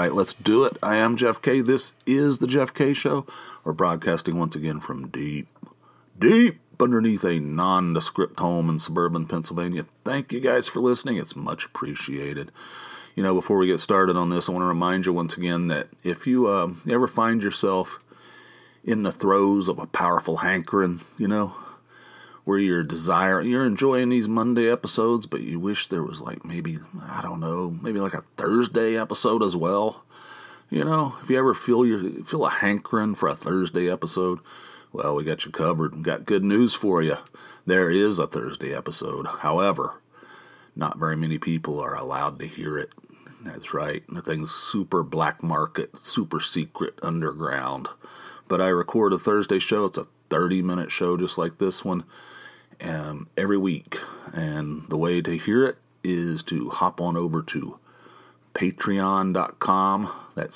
right, let's do it. I am Jeff K. This is the Jeff K. Show. We're broadcasting once again from deep underneath a nondescript home in suburban Pennsylvania. Thank you guys for listening. It's much appreciated. You know, before we get started on this, I want to remind you once again that if you ever find yourself in the throes of a powerful hankering, you know, where you're enjoying these Monday episodes, but you wish there was maybe like a Thursday episode as well. You know, if you ever feel a hankering for a Thursday episode, well, we got you covered. We got good news for you. There is a Thursday episode. However, not very many people are allowed to hear it. That's right. The thing's super black market, super secret, underground. But I record a Thursday show. It's a 30-minute show just like this one every week. And the way to hear it is to hop on over to patreon.com. That's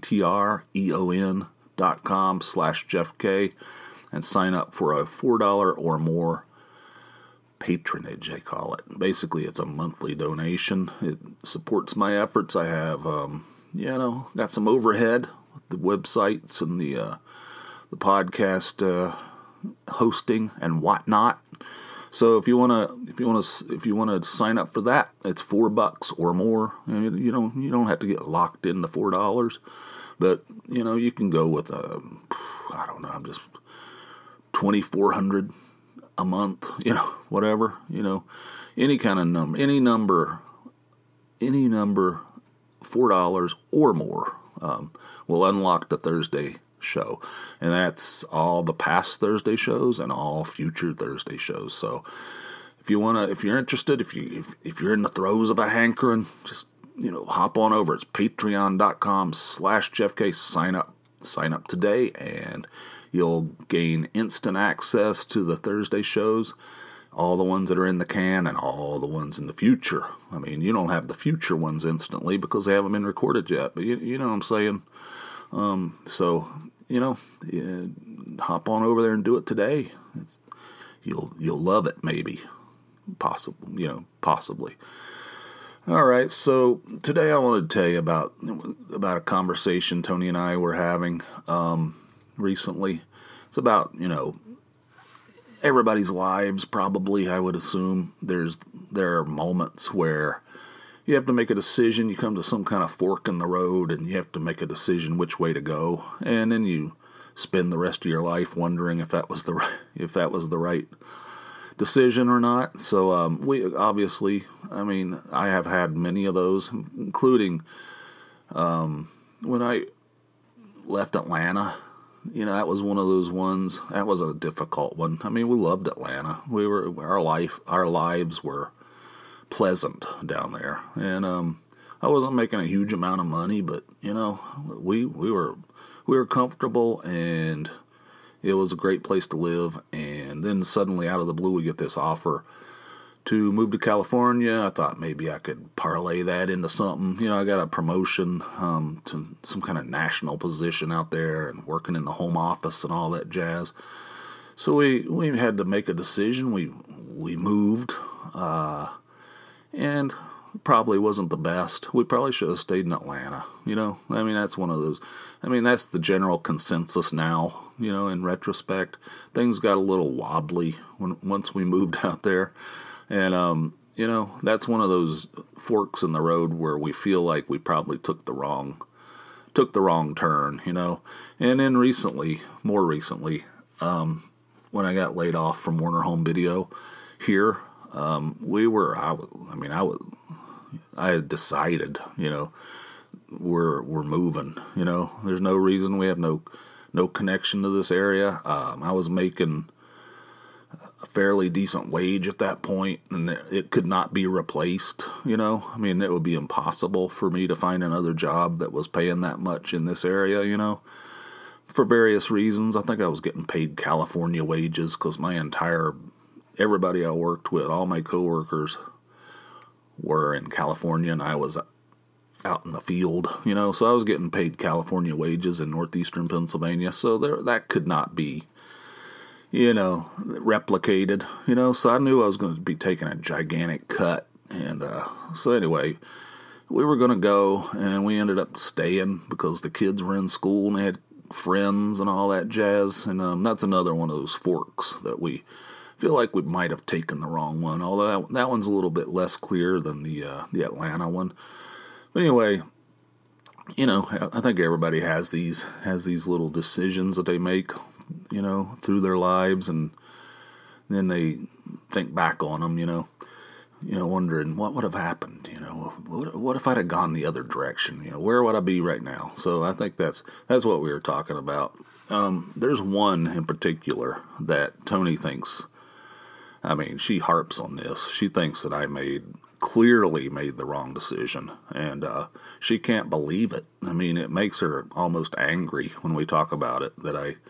patreon.com/JeffK and sign up for a $4 or more patronage, I call it. Basically, it's a monthly donation. It supports my efforts. I have, got some overhead with the websites and the podcast hosting and whatnot. So if you wanna sign up for that, it's $4 or more. You don't have to get locked into $4, but you can go with just $2,400 a month. Whatever. Any kind of number, any number, $4 or more will unlock the Thursday show, and that's all the past Thursday shows and all future Thursday shows. So if you're interested, if you're in the throes of a hankering, just hop on over. It's patreon.com/JeffK. Sign up today, and you'll gain instant access to the Thursday shows, all the ones that are in the can and all the ones in the future. I mean, you don't have the future ones instantly because they haven't been recorded yet, but you know what I'm saying. Hop on over there and do it today. You'll love it, maybe, possibly. All right, so today I wanted to tell you about a conversation Tony and I were having recently. It's about everybody's lives. Probably, I would assume there are moments where you have to make a decision. You come to some kind of fork in the road, and you have to make a decision which way to go. And then you spend the rest of your life wondering if that was the right decision or not. So we obviously, I have had many of those, including when I left Atlanta. That was one of those ones. That was a difficult one. We loved Atlanta. Our lives were pleasant down there, and I wasn't making a huge amount of money, but we were comfortable, and it was a great place to live. And then suddenly, out of the blue, we get this offer to move to California. I thought maybe I could parlay that into something. I got a promotion to some kind of national position out there, and working in the home office and all that jazz. So we had to make a decision. We moved. And probably wasn't the best. We probably should have stayed in Atlanta. That's one of those. That's the general consensus now. In retrospect, things got a little wobbly once we moved out there, and that's one of those forks in the road where we feel like we probably took the wrong turn. And then more recently, when I got laid off from Warner Home Video here. I had decided, we're moving, there's no reason. We have no connection to this area. I was making a fairly decent wage at that point, and it could not be replaced, it would be impossible for me to find another job that was paying that much in this area, for various reasons. I think I was getting paid California wages because everybody I worked with, all my coworkers, were in California, and I was out in the field, so I was getting paid California wages in northeastern Pennsylvania, so that could not be, replicated, so I knew I was going to be taking a gigantic cut, and so anyway, we were going to go, and we ended up staying because the kids were in school and they had friends and all that jazz. And that's another one of those forks that we feel like we might have taken the wrong one, although that one's a little bit less clear than the Atlanta one. But anyway, I think everybody has these little decisions that they make, through their lives, and then they think back on them, wondering what would have happened, what if I'd have gone the other direction, where would I be right now? So I think that's what we were talking about. There's one in particular that Tony thinks, she harps on this. She thinks that I clearly made the wrong decision, and she can't believe it. It makes her almost angry when we talk about it, that I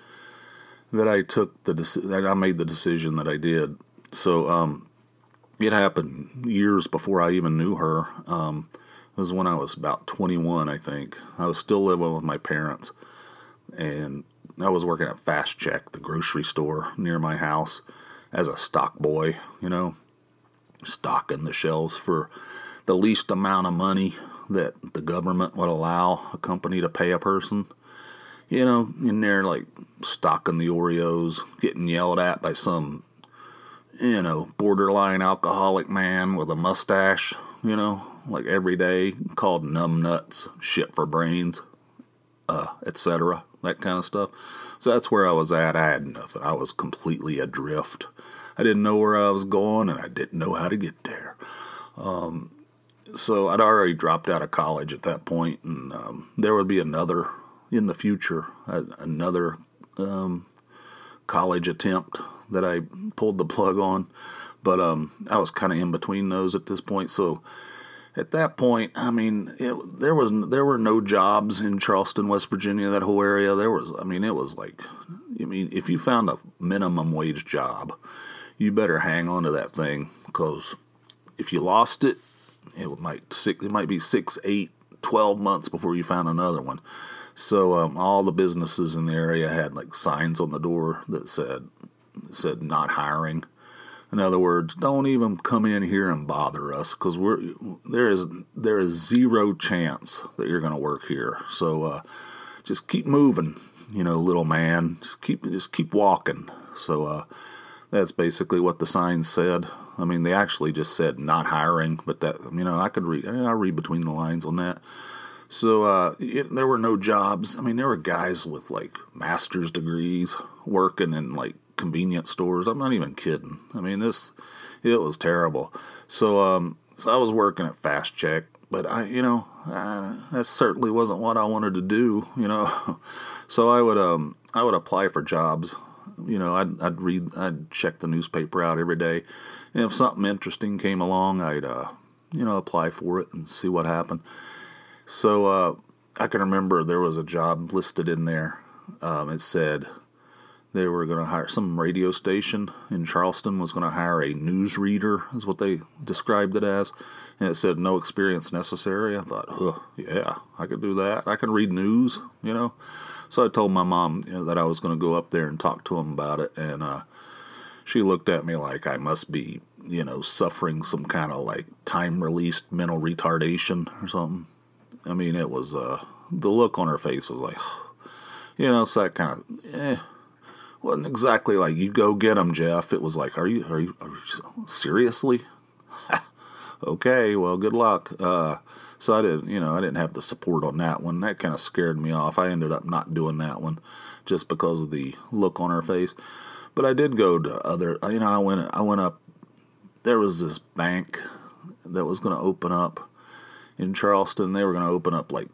made the decision that I did. So, it happened years before I even knew her. It was when I was about 21, I think. I was still living with my parents, and I was working at Fast Check, the grocery store near my house, as a stock boy, stocking the shelves for the least amount of money that the government would allow a company to pay a person. In there, like, stocking the Oreos, getting yelled at by some, borderline alcoholic man with a mustache, like every day, called numb nuts, shit for brains, etc., that kind of stuff. So that's where I was at. I had nothing. I was completely adrift. I didn't know where I was going, and I didn't know how to get there. So I'd already dropped out of college at that point, and there would be another in the future, another college attempt that I pulled the plug on. But I was kind of in between those at this point. So at that point, there were no jobs in Charleston, West Virginia, that whole area. If you found a minimum wage job, you better hang on to that thing, because if you lost it, it might be 6, 8, 12 months before you found another one. So all the businesses in the area had like signs on the door that said not hiring. In other words, don't even come in here and bother us, because there is zero chance that you're going to work here. So just keep moving, little man. Just keep walking. So that's basically what the sign said. They actually just said not hiring, but that, I could read. I read between the lines on that. So there were no jobs. There were guys with like master's degrees working in like convenience stores. I'm not even kidding. It was terrible. So I was working at Fast Check, but that certainly wasn't what I wanted to do. So I would apply for jobs. I'd check the newspaper out every day, and if something interesting came along, I'd apply for it and see what happened. So I can remember there was a job listed in there. It said they were going to hire, some radio station in Charleston was going to hire a newsreader, is what they described it as. And it said no experience necessary. I thought, yeah, I could do that. I can read news, So I told my mom that I was going to go up there and talk to them about it. And she looked at me like I must be, suffering some kind of like time-released mental retardation or something. It was, the look on her face was like, so that kind of, wasn't exactly like, you go get them, Jeff. It was like, are you seriously? Okay, well, good luck. So I didn't have the support on that one. That kind of scared me off. I ended up not doing that one just because of the look on her face. But I did go to other, I went up, there was this bank that was going to open up in Charleston. They were going to open up like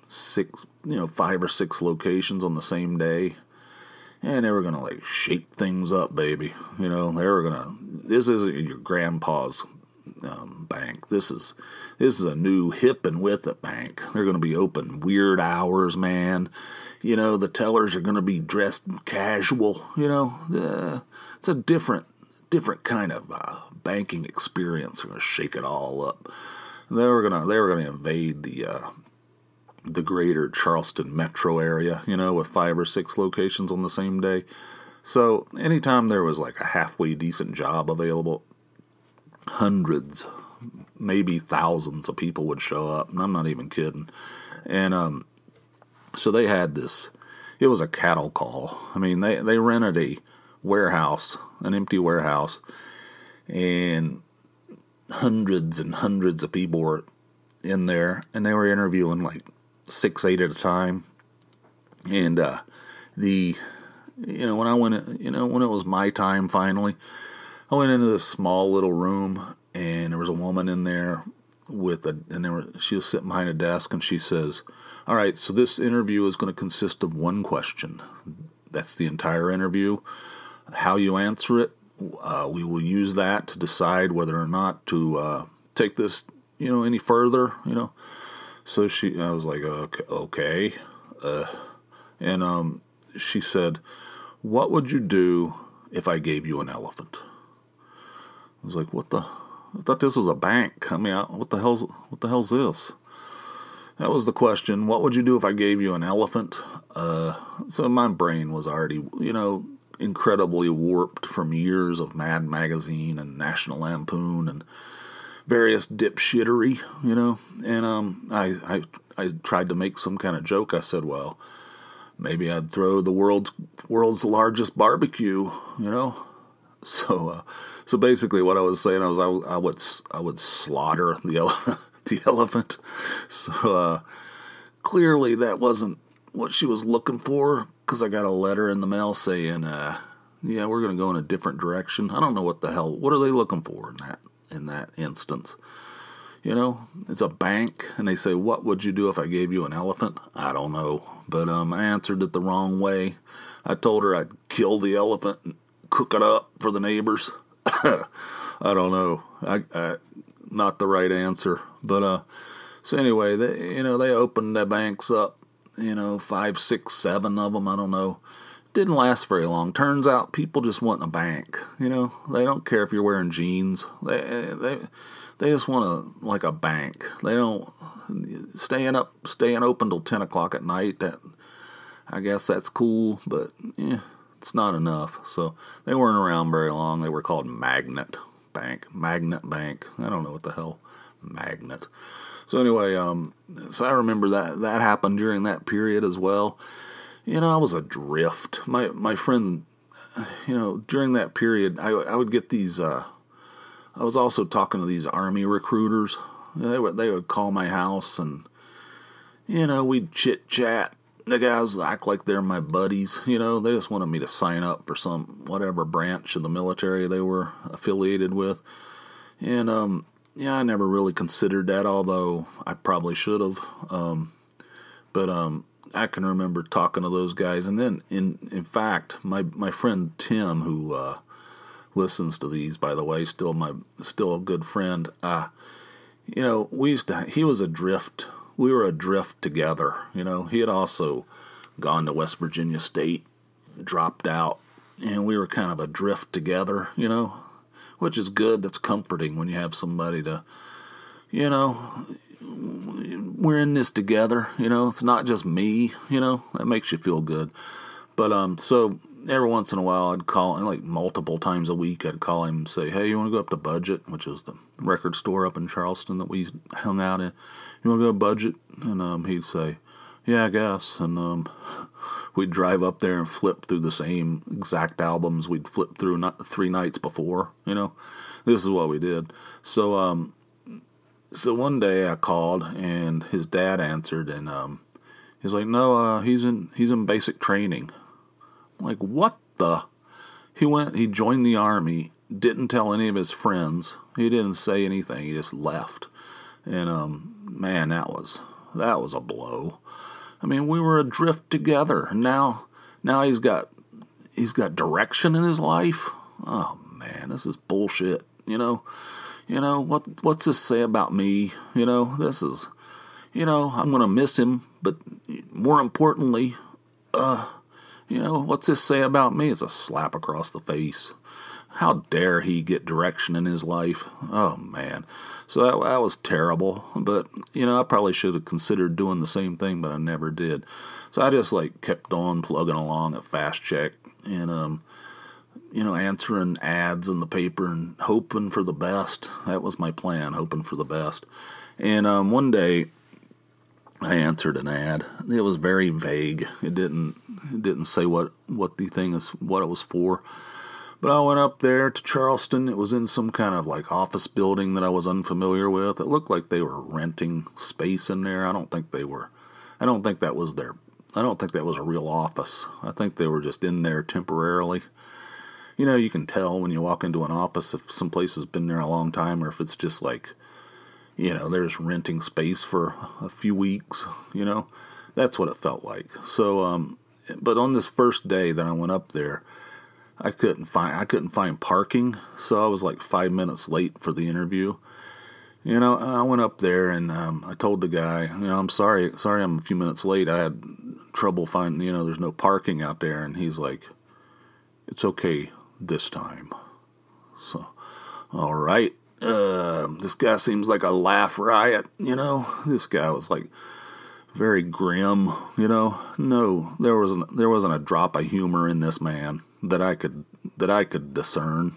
5 or 6 locations on the same day. And they were going to like shake things up, baby. They were going to, this isn't your grandpa's bank. This is a new hip and with it bank. They're going to be open weird hours, man. The tellers are going to be dressed casual. It's a different kind of banking experience. They're going to shake it all up. They were going to invade the greater Charleston metro area, with 5 or 6 locations on the same day. So anytime there was like a halfway decent job available, hundreds, maybe thousands of people would show up, and I'm not even kidding. And so they had this. It was a cattle call. I mean, they rented a warehouse, an empty warehouse, and hundreds and hundreds of people were in there, and they were interviewing like 6, 8 at a time. And when I went, when it was my time finally, I went into this small little room, and there was a woman in there she was sitting behind a desk, and she says, "All right, so this interview is going to consist of one question. That's the entire interview. How you answer it, we will use that to decide whether or not to take this, any further, So I was like, okay. And she said, "What would you do if I gave you an elephant?" I was like, I thought this was a bank. I mean, what the hell's this? That was the question. What would you do if I gave you an elephant? So my brain was already, incredibly warped from years of Mad Magazine and National Lampoon and various dipshittery, And I tried to make some kind of joke. I said, well, maybe I'd throw the world's largest barbecue, So basically, what I was saying was I would slaughter the elephant. So clearly, that wasn't what she was looking for, because I got a letter in the mail saying, "Yeah, we're going to go in a different direction." I don't know what are they looking for in that instance. It's a bank, and they say, "What would you do if I gave you an elephant?" I don't know, but I answered it the wrong way. I told her I'd kill the elephant and cook it up for the neighbors. I don't know. I not the right answer. But so anyway, they opened the banks up. 5, 6, 7 of them. I don't know. Didn't last very long. Turns out people just want a bank. They don't care if you're wearing jeans. They just want a bank. They don't staying open till 10 o'clock at night. I guess that's cool, but it's not enough. So they weren't around very long. They were called Magnet Bank. I don't know what the hell Magnet. So anyway, so I remember that happened during that period as well. I was adrift. My friend, during that period, I would get these. I was also talking to these Army recruiters. They would call my house, and we'd chit chat. The guys act like they're my buddies. They just wanted me to sign up for some whatever branch of the military they were affiliated with. And I never really considered that, although I probably should have. But I can remember talking to those guys. And then, in fact, my friend Tim, who listens to these, by the way, still a good friend. He was adrift. We were adrift together. He had also gone to West Virginia State, dropped out, and we were kind of adrift together, which is good. That's comforting when you have somebody to, we're in this together, it's not just me, that makes you feel good. But, so every once in a while I'd call him, like multiple times a week, I'd call him and say, "Hey, you want to go up to Budget," which is the record store up in Charleston that we hung out in. "You want to go to Budget?" And he'd say, "Yeah, I guess." And we'd drive up there and flip through the same exact albums we'd flipped through 3 nights before. This is what we did. So one day I called, and his dad answered, and he's like, "No, he's in basic training." I'm like, what the? He joined the Army, didn't tell any of his friends. He didn't say anything. He just left. And man, that was a blow. I mean, we were adrift together. Now he's got direction in his life. Oh man, this is bullshit. What's this say about me? This is, I'm gonna miss him, but more importantly, what's this say about me? It's a slap across the face. How dare he get direction in his life? Oh, man. So that was terrible. But, I probably should have considered doing the same thing, but I never did. So I just, kept on plugging along at Fast Check. And answering ads in the paper and hoping for the best. That was my plan, hoping for the best. And one day I answered an ad. It was very vague. It didn't say what it was for. But I went up there to Charleston. It was in some kind of like office building that I was unfamiliar with. It looked like they were renting space in there. I don't think that was a real office. I think they were just in there temporarily. You can tell when you walk into an office if some place has been there a long time or if it's just like, they're just renting space for a few weeks, That's what it felt like. So, but on this first day that I went up there, I couldn't find parking, so I was like 5 minutes late for the interview. I went up there and I told the guy, I'm sorry I'm a few minutes late. I had trouble finding, there's no parking out there. And he's like, it's okay this time. So, all right. This guy seems like a laugh riot, This guy was like very grim, No, there wasn't a drop of humor in this man that I could discern,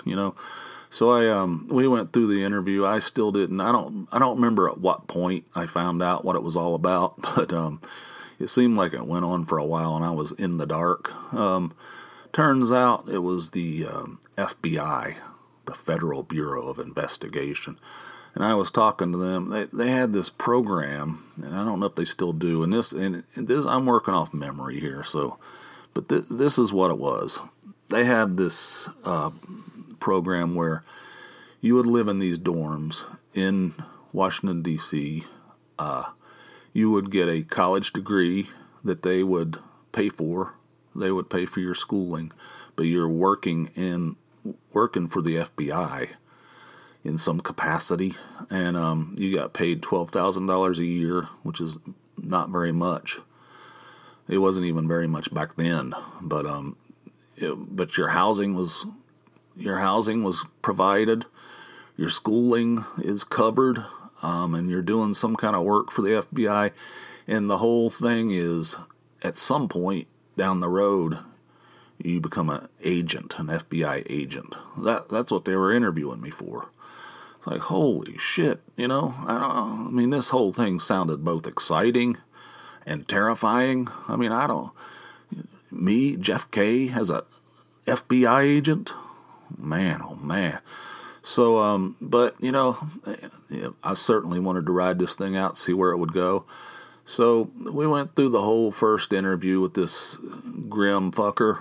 So we went through the interview. I still didn't. I don't remember at what point I found out what it was all about, but it seemed like it went on for a while, and I was in the dark. Turns out it was the FBI, the Federal Bureau of Investigation, and I was talking to them. They had this program, and I don't know if they still do. And this I'm working off memory here, but this is what it was. They had this program where you would live in these dorms in Washington, D.C. You would get a college degree that they would pay for. They would pay for your schooling, but you're working for the FBI in some capacity, and you got paid $12,000 a year, which is not very much. It wasn't even very much back then, but your housing was provided, your schooling is covered, and you're doing some kind of work for the FBI, and the whole thing is, at some point down the road, you become an FBI agent. That's what they were interviewing me for. It's like, holy shit, this whole thing sounded both exciting and terrifying. Jeff K, as a FBI agent, man, oh man. So, but, I certainly wanted to ride this thing out, see where it would go. So we went through the whole first interview with this grim fucker.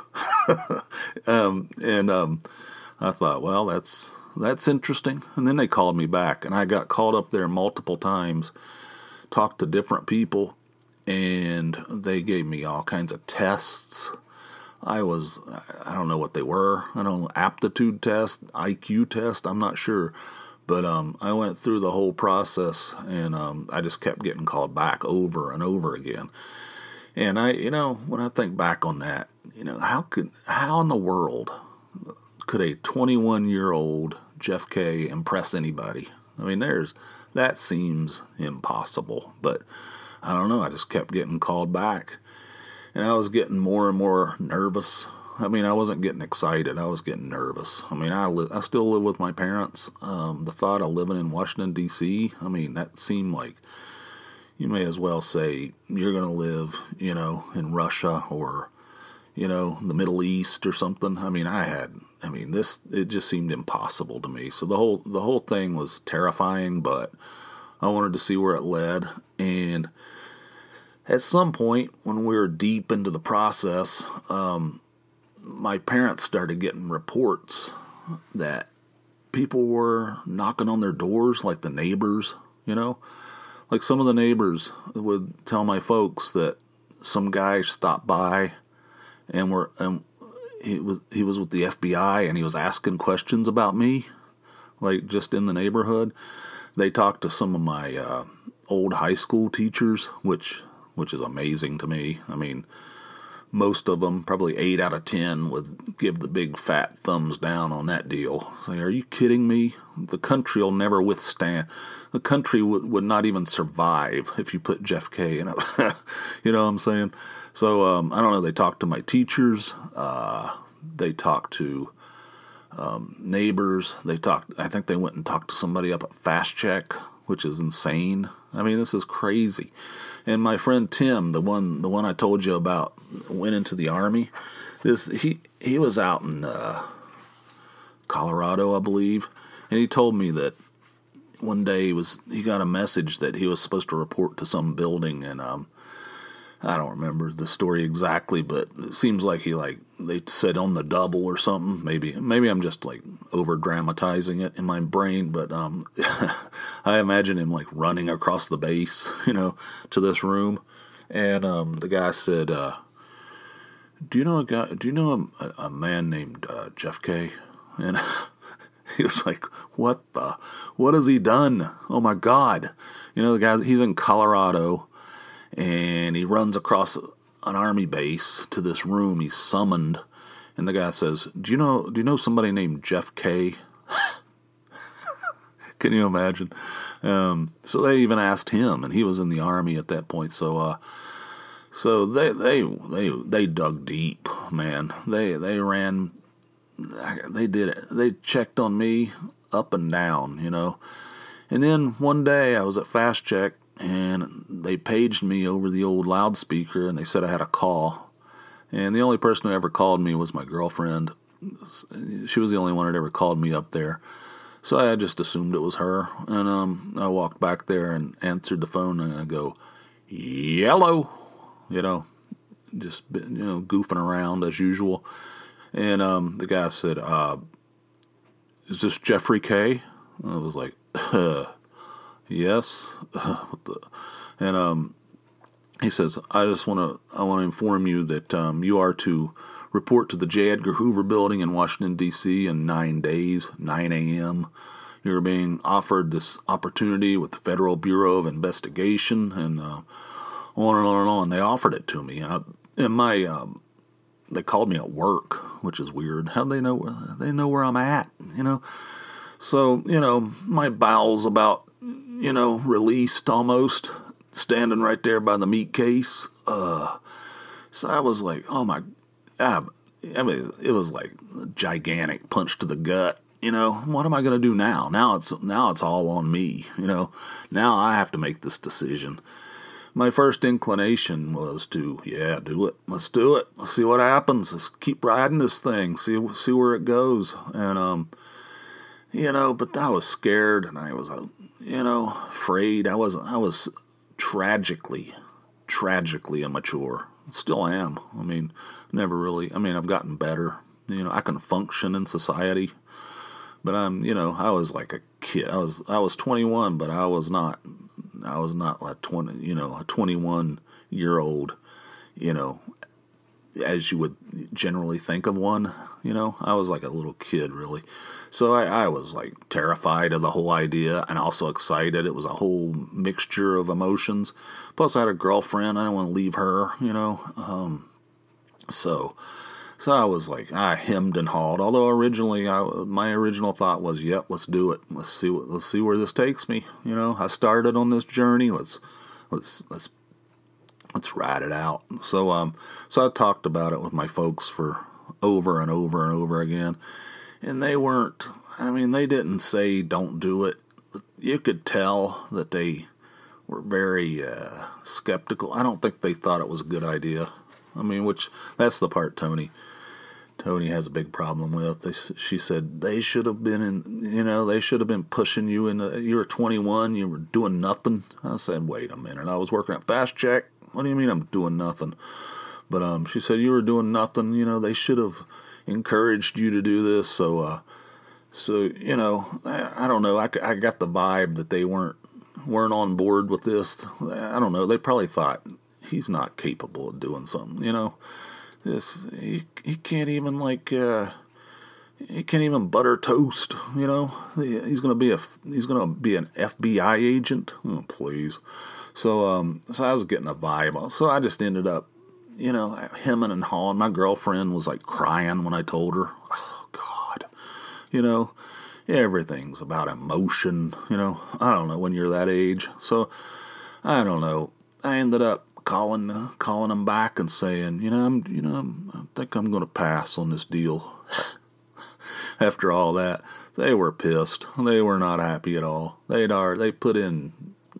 I thought, well, that's interesting. And then they called me back, and I got called up there multiple times, talked to different people, and they gave me all kinds of tests. I don't know what they were. I don't know, aptitude test, IQ test, I'm not sure. But I went through the whole process, and I just kept getting called back over and over again. And when I think back on that, how in the world could a 21-year-old Jeff K impress anybody? That seems impossible. But I don't know. I just kept getting called back, and I was getting more and more nervous. I wasn't getting excited. I was getting nervous. I still live with my parents. The thought of living in Washington, D.C., that seemed like you may as well say you're going to live, in Russia or, the Middle East or something. It just seemed impossible to me. So the whole thing was terrifying, but I wanted to see where it led. And at some point, when we were deep into the process, my parents started getting reports that people were knocking on their doors, like the neighbors, Like some of the neighbors would tell my folks that some guy stopped by and he was with the FBI, and he was asking questions about me, like just in the neighborhood. They talked to some of my old high school teachers, which is amazing to me. Most of them, probably 8 out of 10, would give the big fat thumbs down on that deal. Say, are you kidding me? The country will never withstand. The country would not even survive if you put Jeff K in it. You know what I'm saying? So, I don't know. They talked to my teachers. They talked to neighbors. I think they went and talked to somebody up at Fast Check, which is insane. I mean, this is crazy. And my friend Tim, the one I told you about, went into the Army. He was out in Colorado, I believe, and he told me that one day he got a message that he was supposed to report to some building, and I don't remember the story exactly, but it seems like they said on the double or something. Maybe I'm just like over dramatizing it in my brain, but I imagine him like running across the base, to this room, and the guy said, "Do you know a man named Jeff K?" And he was like, "What has he done? Oh my God!" The guy, he's in Colorado. And he runs across an Army base to this room. He's summoned, and the guy says, "Do you know somebody named Jeff K?" Can you imagine? So they even asked him, and he was in the Army at that point. So they dug deep, man. They ran. They did it. They checked on me up and down, And then one day I was at Fast Check. And they paged me over the old loudspeaker, and they said I had a call. And the only person who ever called me was my girlfriend. She was the only one that ever called me up there. So I just assumed it was her. And I walked back there and answered the phone, and I go, "Yellow," just goofing around as usual. And the guy said, "Is this Jeffrey K?" I was like, "Yes." And he says, I want to inform you that you are to report to the J. Edgar Hoover Building in Washington, D.C. in 9 days, 9 a.m. You're being offered this opportunity with the Federal Bureau of Investigation, and on and on and on. They offered it to me. They called me at work, which is weird. How do they know? They know where I'm at, So, my bowels about released almost, standing right there by the meat case. So I was like, oh my, I mean, it was like a gigantic punch to the gut. What am I going to do now? Now it's all on me. Now I have to make this decision. My first inclination was to, do it. Let's do it. Let's see what happens. Let's keep riding this thing. See where it goes. And but I was scared, and I was afraid. I was tragically immature. Still am. I mean, never really. I've gotten better. I can function in society, but I was like a kid. I was 21, but I was not like 20. A 21-year-old. As you would generally think of one. I was like a little kid, really. So I was like terrified of the whole idea and also excited. It was a whole mixture of emotions. Plus I had a girlfriend. I didn't want to leave her, So I was like, I hemmed and hawed. Although originally, my original thought was, yep, let's do it. Let's see where this takes me. I started on this journey. Let's ride it out. So I talked about it with my folks for over and over and over again. And they didn't say don't do it. But you could tell that they were very skeptical. I don't think they thought it was a good idea. Which that's the part Tony has a big problem with. She said they should have been they should have been pushing you into. You were 21, you were doing nothing. I said, wait a minute. I was working at Fast Check. What do you mean I'm doing nothing? But she said you were doing nothing. They should have encouraged you to do this. So I don't know. I got the vibe that they weren't on board with this. I don't know. They probably thought he's not capable of doing something. He can't even he can't even butter toast. He's gonna be an FBI agent. Oh, please. So I was getting a vibe. So I just ended up, hemming and hawing. My girlfriend was like crying when I told her. Oh God, everything's about emotion. I don't know when you're that age. So I don't know. I ended up calling them back and saying, I think I'm going to pass on this deal. After all that, they were pissed. They were not happy at all. They put in,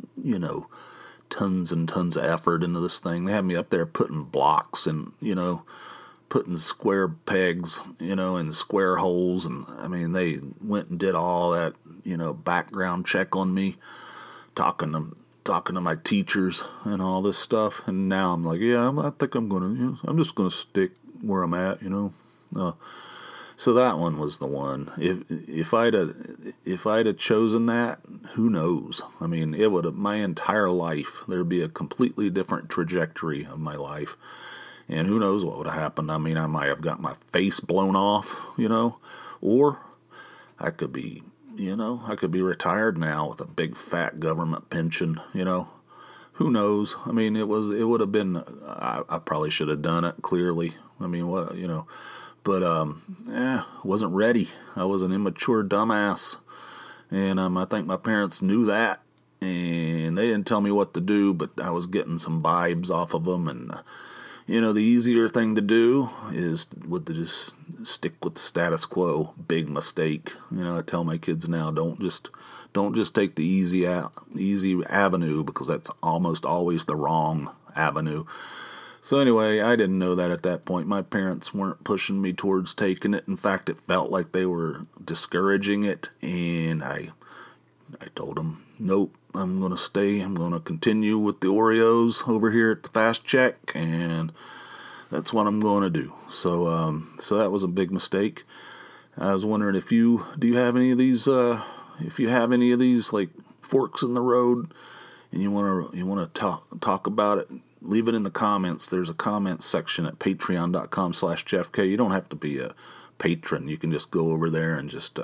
tons and tons of effort into this thing. They had me up there putting blocks and, putting square pegs, in square holes. And I mean, they went and did all that, background check on me, talking to my teachers and all this stuff. And now I'm like, I think I'm just going to stick where I'm at, So that one was the one. If I'd have chosen that, who knows? I mean, it would have, my entire life, there'd be a completely different trajectory of my life. And who knows what would have happened. I mean, I might have got my face blown off, or I could be, retired now with a big fat government pension, Who knows? I mean, it would have been, I probably should have done it, clearly. I mean, but, wasn't ready. I was an immature dumbass. And I think my parents knew that. And they didn't tell me what to do, but I was getting some vibes off of them. And, the easier thing to do is to just stick with the status quo. Big mistake. I tell my kids now, don't just take the easy avenue, because that's almost always the wrong avenue. So anyway, I didn't know that at that point. My parents weren't pushing me towards taking it. In fact, it felt like they were discouraging it. And I told them, nope, I'm going to stay. I'm going to continue with the Oreos over here at the Fast Check. And that's what I'm going to do. So that was a big mistake. I was wondering if do you have any of these, if you have any of these like forks in the road and you want to talk about it, leave it in the comments. There's a comments section at patreon.com/JeffK. You don't have to be a patron. You can just go over there and just,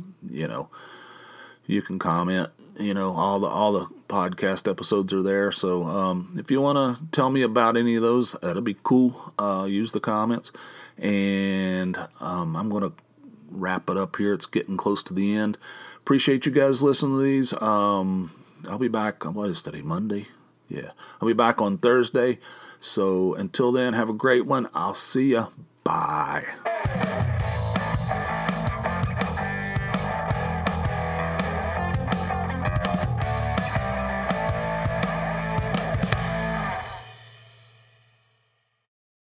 you can comment. All the podcast episodes are there. So if you want to tell me about any of those, that'll be cool. Use the comments. And I'm going to wrap it up here. It's getting close to the end. Appreciate you guys listening to these. I'll be back. What is today? Monday? Yeah. I'll be back on Thursday. So until then, have a great one. I'll see ya. Bye.